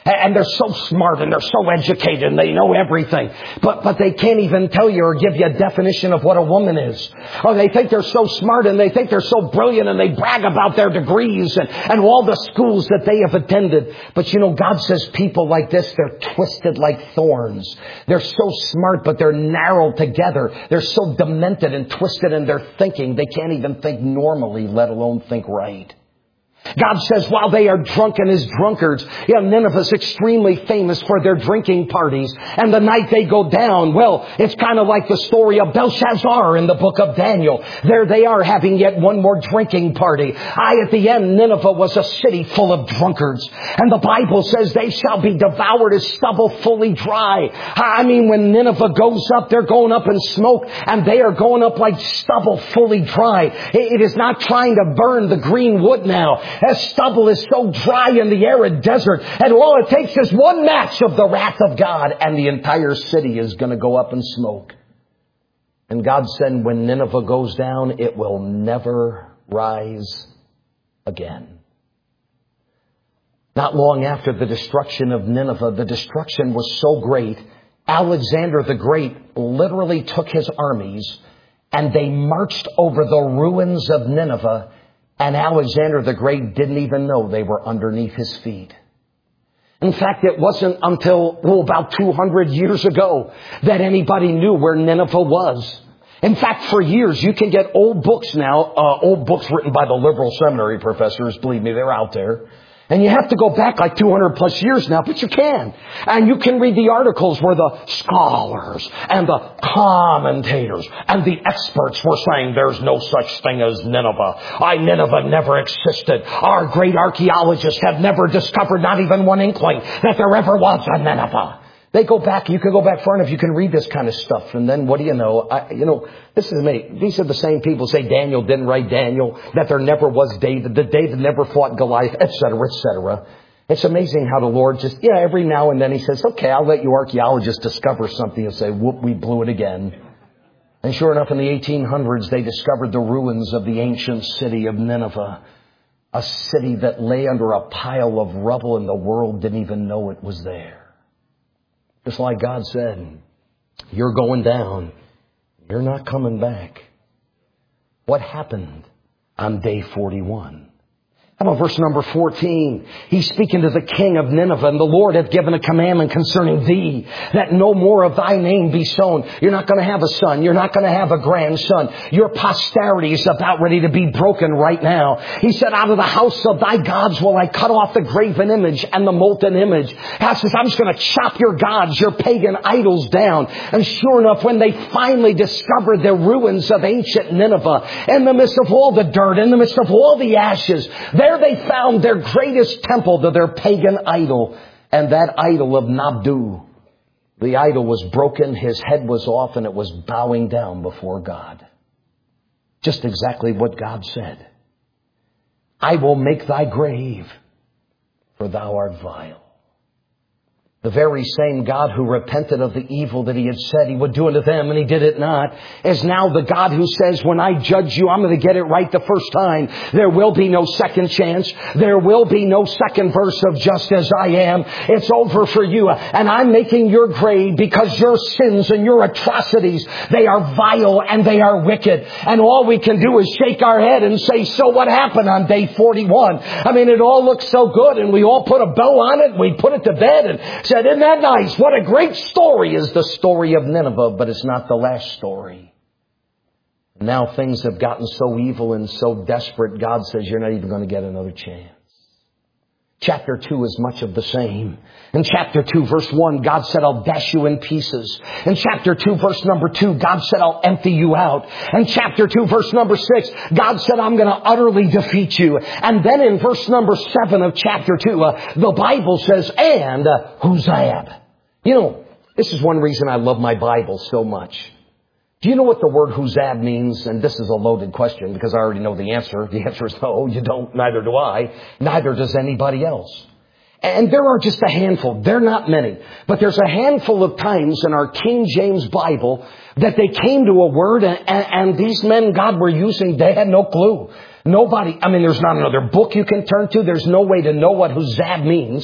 And they're so smart and they're so educated and they know everything. But but they can't even tell you or give you a definition of what a woman is. Or they think they're so smart and they think they're so brilliant and they brag about their degrees and, and all the schools that they have attended. But you know, God says people like this, they're twisted like thorns. They're so smart, but they're narrowed together. They're so demented and twisted in their thinking, they can't even think normally, let alone think right. God says while they are drunken as drunkards, yeah, Nineveh's extremely famous for their drinking parties. And the night they go down, well, it's kind of like the story of Belshazzar in the book of Daniel. There they are having yet one more drinking party. I, at the end, Nineveh was a city full of drunkards. And the Bible says they shall be devoured as stubble fully dry. I mean, when Nineveh goes up, they're going up in smoke and they are going up like stubble fully dry. It is not trying to burn the green wood now. As stubble is so dry in the arid desert. And all it takes is one match of the wrath of God and the entire city is going to go up in smoke. And God said when Nineveh goes down, it will never rise again. Not long after the destruction of Nineveh, the destruction was so great, Alexander the Great literally took his armies and they marched over the ruins of Nineveh. And Alexander the Great didn't even know they were underneath his feet. In fact, it wasn't until oh, about two hundred years ago that anybody knew where Nineveh was. In fact, for years, you can get old books now, uh, old books written by the liberal seminary professors. Believe me, they're out there. And you have to go back like two hundred plus years now, but you can. And you can read the articles where the scholars and the commentators and the experts were saying there's no such thing as Nineveh. I, Nineveh never existed. Our great archaeologists have never discovered not even one inkling that there ever was a Nineveh. They go back, you can go back far enough, you can read this kind of stuff. And then what do you know? I, you know, this is me. These are the same people say Daniel didn't write Daniel, that there never was David, that David never fought Goliath, et cetera, et cetera. It's amazing how the Lord just, yeah, every now and then he says, okay, I'll let you archaeologists discover something and say, whoop, we blew it again. And sure enough, in the eighteen hundreds, they discovered the ruins of the ancient city of Nineveh, a city that lay under a pile of rubble and the world didn't even know it was there. Just like God said, you're going down. You're not coming back. What happened on day forty-one? How about verse number fourteen? He's speaking to the king of Nineveh, and the Lord hath given a commandment concerning thee, that no more of thy name be sown. You're not going to have a son. You're not going to have a grandson. Your posterity is about ready to be broken right now. He said, out of the house of thy gods will I cut off the graven image and the molten image. God says, I'm just going to chop your gods, your pagan idols down. And sure enough, when they finally discovered the ruins of ancient Nineveh, in the midst of all the dirt, in the midst of all the ashes, there they found their greatest temple to their pagan idol, and that idol of Nabdu. The idol was broken, his head was off, and it was bowing down before God. Just exactly what God said. I will make thy grave, for thou art vile. The very same God who repented of the evil that he had said he would do unto them, and he did it not, is now the God who says, when I judge you, I'm going to get it right the first time. There will be no second chance. There will be no second verse of just as I am. It's over for you. And I'm making your grave because your sins and your atrocities, they are vile and they are wicked. And all we can do is shake our head and say, so what happened on day forty-one? I mean, it all looks so good, and we all put a bow on it, and we put it to bed, and said, isn't that nice? What a great story is the story of Nineveh, but it's not the last story. Now things have gotten so evil and so desperate, God says you're not even going to get another chance. Chapter two is much of the same. In chapter two, verse one, God said, I'll dash you in pieces. In chapter two, verse number two, God said, I'll empty you out. In chapter two, verse number six, God said, I'm going to utterly defeat you. And then in verse number seven of chapter two, uh, the Bible says, and uh, Huzab. You know, this is one reason I love my Bible so much. Do you know what the word Huzab means? And this is a loaded question because I already know the answer. The answer is no, you don't. Neither do I. Neither does anybody else. And there are just a handful. They're not many. But there's a handful of times in our King James Bible that they came to a word and, and these men God were using, they had no clue. Nobody, I mean, there's not another book you can turn to. There's no way to know what Huzab means.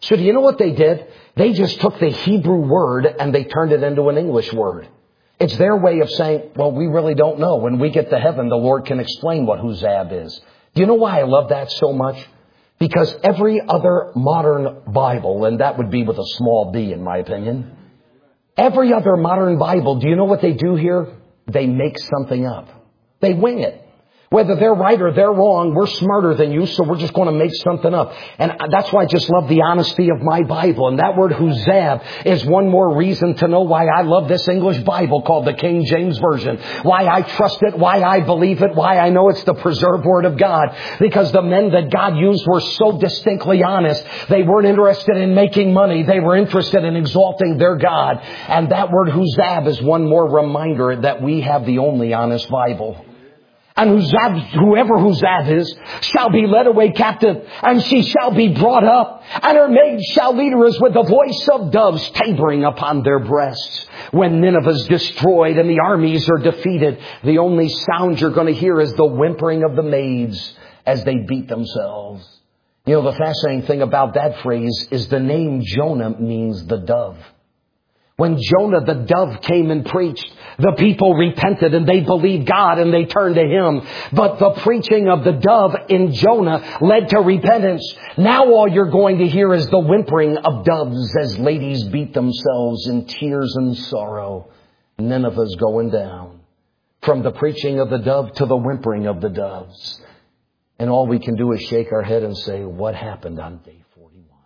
So do you know what they did? They just took the Hebrew word and they turned it into an English word. It's their way of saying, well, we really don't know. When we get to heaven, the Lord can explain what Huzab is. Do you know why I love that so much? Because every other modern Bible, and that would be with a small b in my opinion, every other modern Bible, do you know what they do here? They make something up. They wing it. Whether they're right or they're wrong, we're smarter than you, so we're just going to make something up. And that's why I just love the honesty of my Bible. And that word Huzab is one more reason to know why I love this English Bible called the King James Version. Why I trust it, why I believe it, why I know it's the preserved Word of God. Because the men that God used were so distinctly honest. They weren't interested in making money. They were interested in exalting their God. And that word Huzab is one more reminder that we have the only honest Bible. And Huzab, whoever Huzab is, shall be led away captive, and she shall be brought up, and her maids shall lead her as with the voice of doves tabering upon their breasts. When Nineveh is destroyed and the armies are defeated, the only sound you're going to hear is the whimpering of the maids as they beat themselves. You know, the fascinating thing about that phrase is the name Jonah means the dove. When Jonah the dove came and preached, the people repented and they believed God and they turned to Him. But the preaching of the dove in Jonah led to repentance. Now all you're going to hear is the whimpering of doves as ladies beat themselves in tears and sorrow. Nineveh's going down. From the preaching of the dove to the whimpering of the doves. And all we can do is shake our head and say, what happened on day forty-one?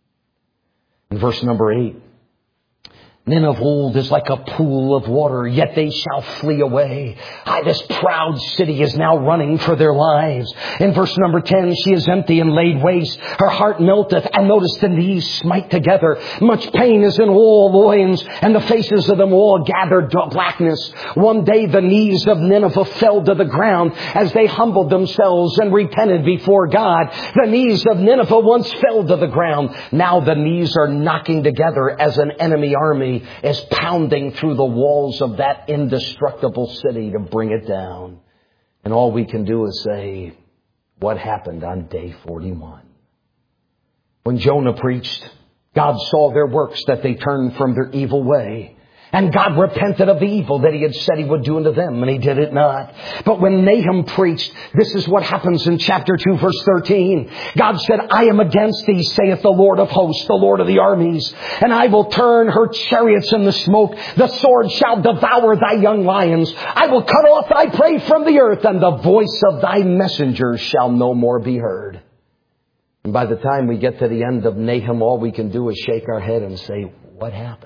In verse number eight. Men of old is like a pool of water, yet they shall flee away. Aye, this proud city is now running for their lives. In verse number ten, she is empty and laid waste. Her heart melteth, and notice the knees smite together. Much pain is in all loins, and the faces of them all gathered blackness. One day the knees of Nineveh fell to the ground as they humbled themselves and repented before God. The knees of Nineveh once fell to the ground. Now the knees are knocking together as an enemy army is pounding through the walls of that indestructible city to bring it down. And all we can do is say, what happened on day forty-one? When Jonah preached, God saw their works, that they turned from their evil way. And God repented of the evil that He had said He would do unto them, and He did it not. But when Nahum preached, this is what happens in chapter two, verse thirteen. God said, I am against thee, saith the Lord of hosts, the Lord of the armies, and I will turn her chariots in the smoke. The sword shall devour thy young lions. I will cut off thy prey from the earth, and the voice of thy messengers shall no more be heard. And by the time we get to the end of Nahum, all we can do is shake our head and say, what happened?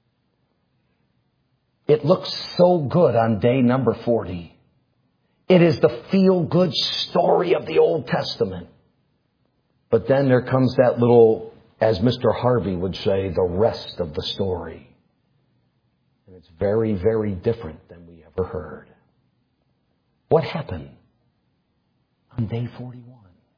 It looks so good on day number forty. It is the feel-good story of the Old Testament. But then there comes that little, as Mister Harvey would say, the rest of the story. And it's very, very different than we ever heard. What happened on day forty-one?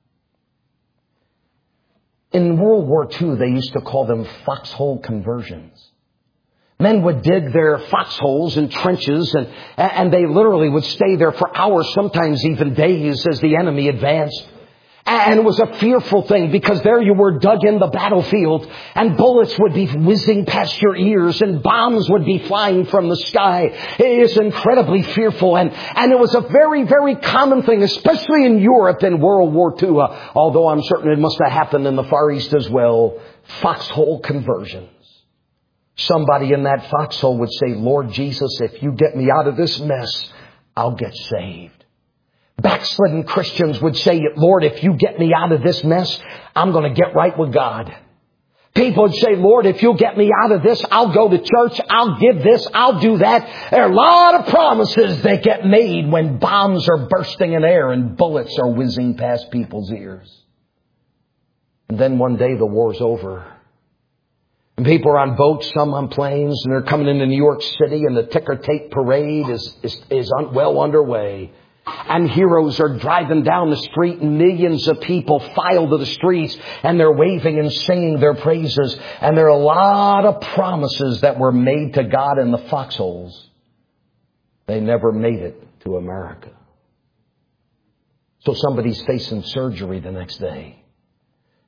In World War Two, they used to call them foxhole conversions. Men would dig their foxholes and trenches, and, and they literally would stay there for hours, sometimes even days, as the enemy advanced. And it was a fearful thing, because there you were dug in the battlefield, and bullets would be whizzing past your ears, and bombs would be flying from the sky. It is incredibly fearful, and, and it was a very, very common thing, especially in Europe in World War Two, uh, although I'm certain it must have happened in the Far East as well. Foxhole conversions. Somebody in that foxhole would say, Lord Jesus, if you get me out of this mess, I'll get saved. Backslidden Christians would say, Lord, if you get me out of this mess, I'm going to get right with God. People would say, Lord, if you'll get me out of this, I'll go to church, I'll give this, I'll do that. There are a lot of promises that get made when bombs are bursting in air and bullets are whizzing past people's ears. And then one day the war's over. And people are on boats, some on planes, and they're coming into New York City, and the ticker tape parade is, is, is un, well underway. And heroes are driving down the street, and millions of people file to the streets, and they're waving and singing their praises. And there are a lot of promises that were made to God in the foxholes. They never made it to America. So somebody's facing surgery the next day.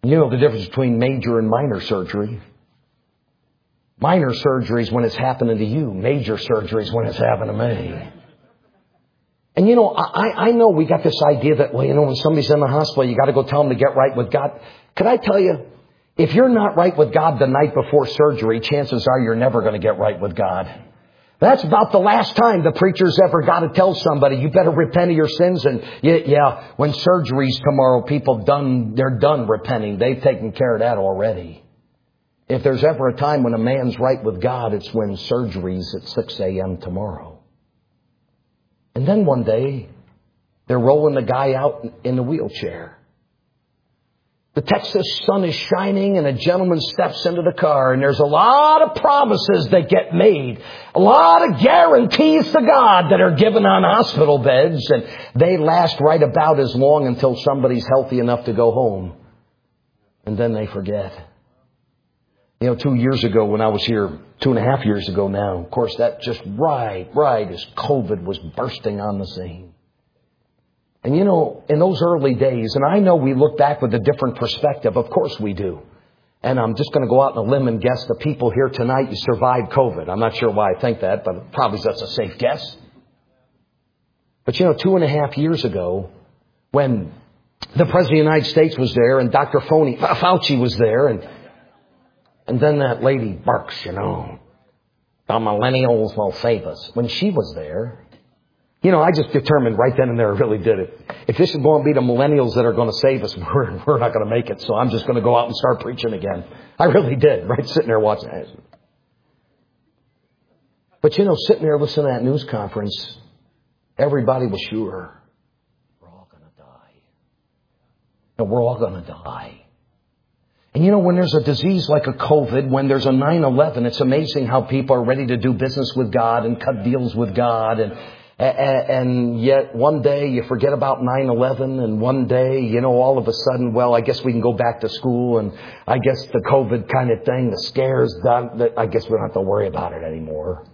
You know the difference between major and minor surgery. Minor surgery is when it's happening to you. Major surgery is when it's happening to me. And you know, I, I know we got this idea that, well, you know, when somebody's in the hospital, you got to go tell them to get right with God. Could I tell you, if you're not right with God the night before surgery, chances are you're never going to get right with God. That's about the last time the preacher's ever got to tell somebody, you better repent of your sins. And yeah, yeah, when surgery's tomorrow, people done, they're done repenting. They've taken care of that already. If there's ever a time when a man's right with God, it's when surgery's at six a.m. tomorrow. And then one day, they're rolling the guy out in the wheelchair. The Texas sun is shining and a gentleman steps into the car, and there's a lot of promises that get made. A lot of guarantees to God that are given on hospital beds, and they last right about as long until somebody's healthy enough to go home. And then they forget. You know, two years ago when I was here, two and a half years ago now, of course, that just right, right as COVID was bursting on the scene. And you know, in those early days, and I know we look back with a different perspective, of course we do. And I'm just going to go out on a limb and guess the people here tonight, you survived COVID. I'm not sure why I think that, but probably that's a safe guess. But you know, two and a half years ago, when the President of the United States was there and Doctor Fauci was there, and And then that lady barks, you know, the millennials will save us. When she was there, you know, I just determined right then and there, I really did it. If this is going to be the millennials that are going to save us, we're, we're not going to make it. So I'm just going to go out and start preaching again. I really did, right? Sitting there watching that. But, you know, sitting there listening to that news conference, everybody was sure we're all going to die. And we're all going to die. And you know, when there's a disease like a COVID, when there's a nine eleven, it's amazing how people are ready to do business with God and cut deals with God. And, and yet one day you forget about nine eleven, and one day, you know, all of a sudden, well, I guess we can go back to school, and I guess the COVID kind of thing, the scares, done, I guess we don't have to worry about it anymore.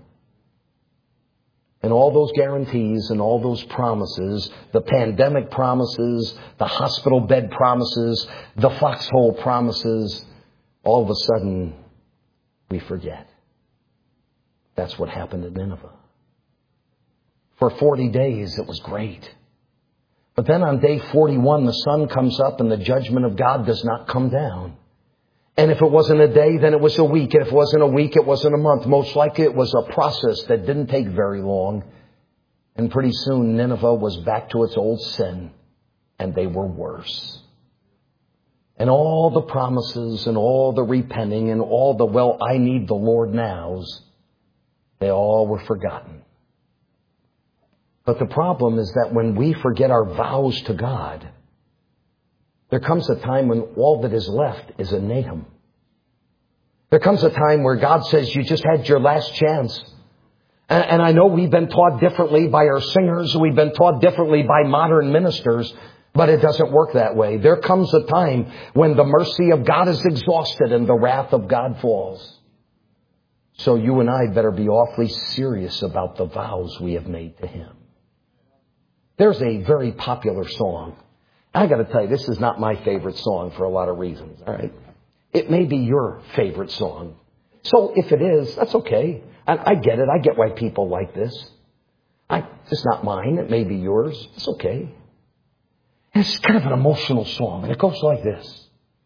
And all those guarantees and all those promises, the pandemic promises, the hospital bed promises, the foxhole promises, all of a sudden we forget. That's what happened in Nineveh. For forty days it was great. But then on day forty-one the sun comes up and the judgment of God does not come down. And if it wasn't a day, then it was a week. And if it wasn't a week, it wasn't a month. Most likely it was a process that didn't take very long. And pretty soon Nineveh was back to its old sin. And they were worse. And all the promises and all the repenting and all the, well, I need the Lord nows, they all were forgotten. But the problem is that when we forget our vows to God, there comes a time when all that is left is a Nahum. There comes a time where God says, you just had your last chance. And, and I know we've been taught differently by our singers. We've been taught differently by modern ministers. But it doesn't work that way. There comes a time when the mercy of God is exhausted and the wrath of God falls. So you and I better be awfully serious about the vows we have made to Him. There's a very popular song. I got to tell you, this is not my favorite song for a lot of reasons, all right? It may be your favorite song. So if it is, that's okay. I, I get it. I get why people like this. I, it's not mine. It may be yours. It's okay. And it's kind of an emotional song, and it goes like this.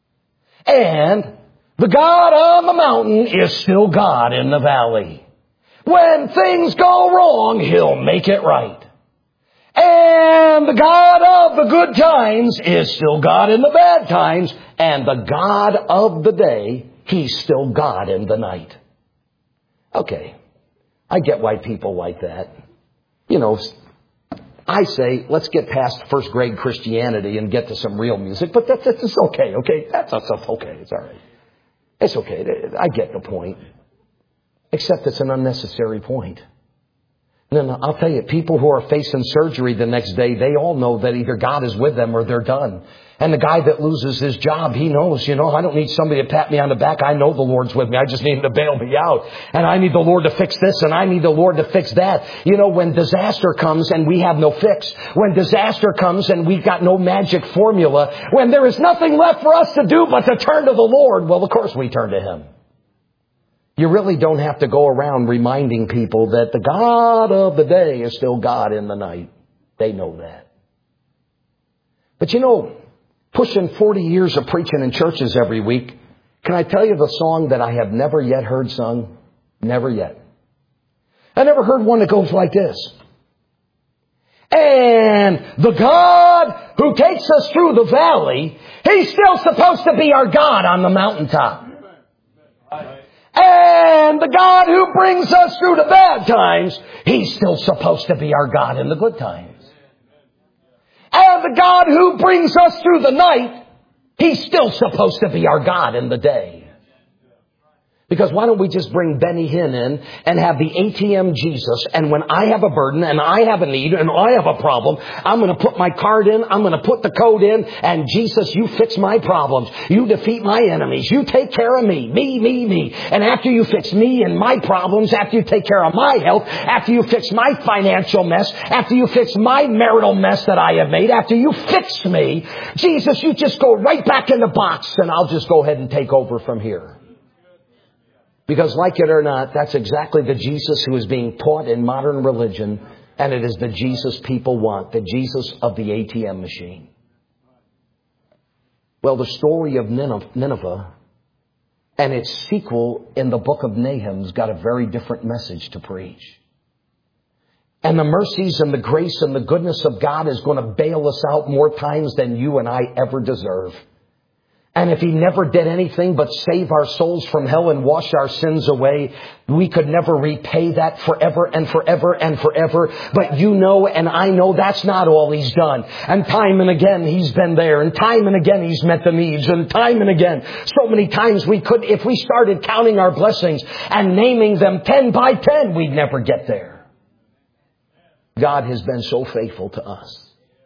And the God on the mountain is still God in the valley. When things go wrong, He'll make it right. And the God of the good times is still God in the bad times. And the God of the day, He's still God in the night. Okay. I get why people like that. You know, I say, let's get past first grade Christianity and get to some real music. But that's, that's okay, okay? That's, that's okay. It's all right. It's okay. I get the point. Except it's an unnecessary point. And then I'll tell you, people who are facing surgery the next day, they all know that either God is with them or they're done. And the guy that loses his job, he knows, you know, I don't need somebody to pat me on the back. I know the Lord's with me. I just need him to bail me out. And I need the Lord to fix this and I need the Lord to fix that. You know, when disaster comes and we have no fix, when disaster comes and we've got no magic formula, when there is nothing left for us to do but to turn to the Lord, well, of course we turn to Him. You really don't have to go around reminding people that the God of the day is still God in the night. They know that. But you know, pushing forty years of preaching in churches every week, can I tell you the song that I have never yet heard sung? Never yet. I never heard one that goes like this. And the God who takes us through the valley, He's still supposed to be our God on the mountaintop. And the God who brings us through the bad times, He's still supposed to be our God in the good times. And the God who brings us through the night, He's still supposed to be our God in the day. Because why don't we just bring Benny Hinn in and have the A T M Jesus, and when I have a burden and I have a need and I have a problem, I'm going to put my card in, I'm going to put the code in, and Jesus, you fix my problems. You defeat my enemies. You take care of me, me, me, me. And after you fix me and my problems, after you take care of my health, after you fix my financial mess, after you fix my marital mess that I have made, after you fix me, Jesus, you just go right back in the box and I'll just go ahead and take over from here. Because like it or not, that's exactly the Jesus who is being taught in modern religion. And it is the Jesus people want. The Jesus of the A T M machine. Well, the story of Nineveh and its sequel in the book of Nahum's got a very different message to preach. And the mercies and the grace and the goodness of God is going to bail us out more times than you and I ever deserve. And if He never did anything but save our souls from hell and wash our sins away, we could never repay that forever and forever and forever. But you know and I know that's not all He's done. And time and again He's been there. And time and again He's met the needs. And time and again, so many times we could, if we started counting our blessings and naming them ten by ten, we'd never get there. God has been so faithful to us.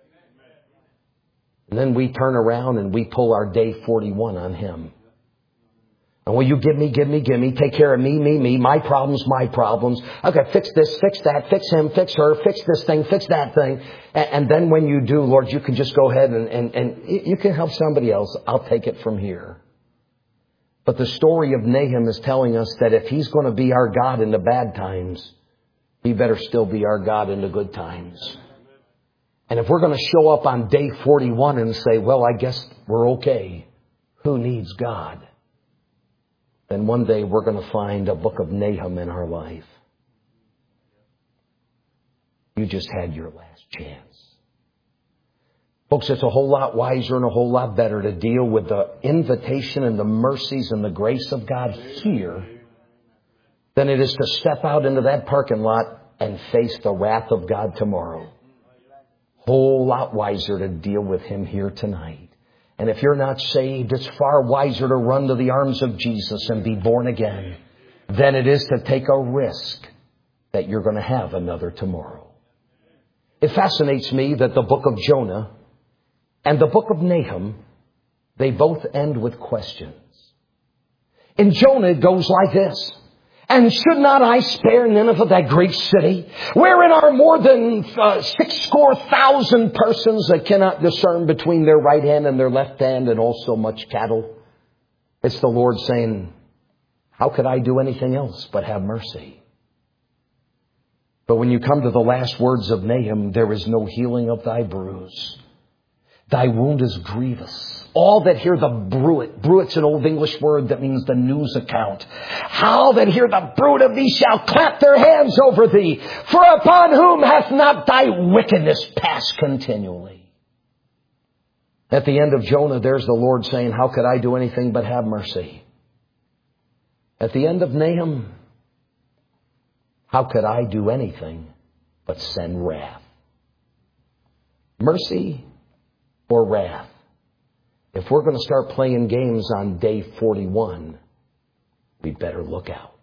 And then we turn around and we pull our day forty-one on Him. And will you give me, give me, give me, take care of me, me, me, my problems, my problems. Okay, fix this, fix that, fix him, fix her, fix this thing, fix that thing. And, and then when you do, Lord, you can just go ahead and, and, and you can help somebody else. I'll take it from here. But the story of Nahum is telling us that if He's going to be our God in the bad times, He better still be our God in the good times. And if we're going to show up on day forty-one and say, well, I guess we're okay, who needs God? Then one day we're going to find a book of Nahum in our life. You just had your last chance. Folks, it's a whole lot wiser and a whole lot better to deal with the invitation and the mercies and the grace of God here than it is to step out into that parking lot and face the wrath of God tomorrow. Whole lot wiser to deal with Him here tonight. And if you're not saved, it's far wiser to run to the arms of Jesus and be born again than it is to take a risk that you're going to have another tomorrow. It fascinates me that the book of Jonah and the book of Nahum, they both end with questions. In Jonah, it goes like this. And should not I spare Nineveh, that great city, wherein are more than uh, six score thousand persons that cannot discern between their right hand and their left hand, and also much cattle? It's the Lord saying, how could I do anything else but have mercy? But when you come to the last words of Nahum, there is no healing of thy bruise. Thy wound is grievous. All that hear the bruit, bruit's an old English word that means the news account. How that hear the bruit of thee shall clap their hands over thee. For upon whom hath not thy wickedness passed continually? At the end of Jonah, there's the Lord saying, how could I do anything but have mercy? At the end of Nahum, how could I do anything but send wrath? Mercy or wrath? If we're going to start playing games on day forty-one, we better look out.